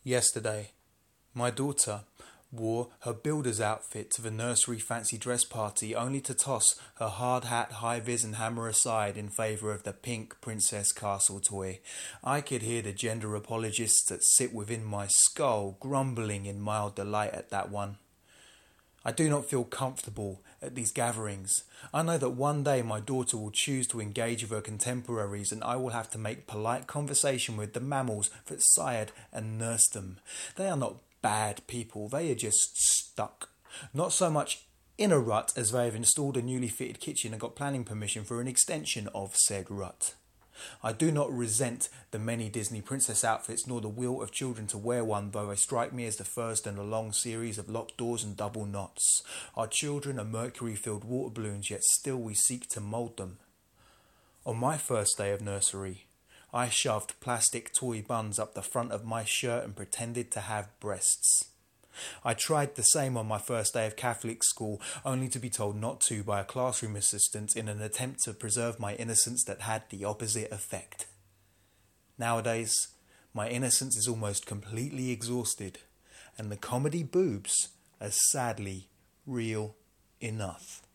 Yesterday, my daughter wore her builder's outfit to the nursery fancy dress party only to toss her hard hat, high vis and hammer aside in favour of the pink Princess Castle toy. I could hear the gender apologists that sit within my skull grumbling in mild delight at that one. I do not feel comfortable at these gatherings. I know that one day my daughter will choose to engage with her contemporaries and I will have to make polite conversation with the mammals that sired and nursed them. They are not bad people, they are just stuck. Not so much in a rut as they have installed a newly fitted kitchen and got planning permission for an extension of said rut. I do not resent the many Disney princess outfits nor the will of children to wear one, though they strike me as the first in a long series of locked doors and double knots. Our children are mercury-filled water balloons, yet still we seek to mould them. On my first day of nursery, I shoved plastic toy buns up the front of my shirt and pretended to have breasts. I tried the same on my first day of Catholic school, only to be told not to by a classroom assistant in an attempt to preserve my innocence that had the opposite effect. Nowadays, my innocence is almost completely exhausted, and the comedy boobs are sadly real enough.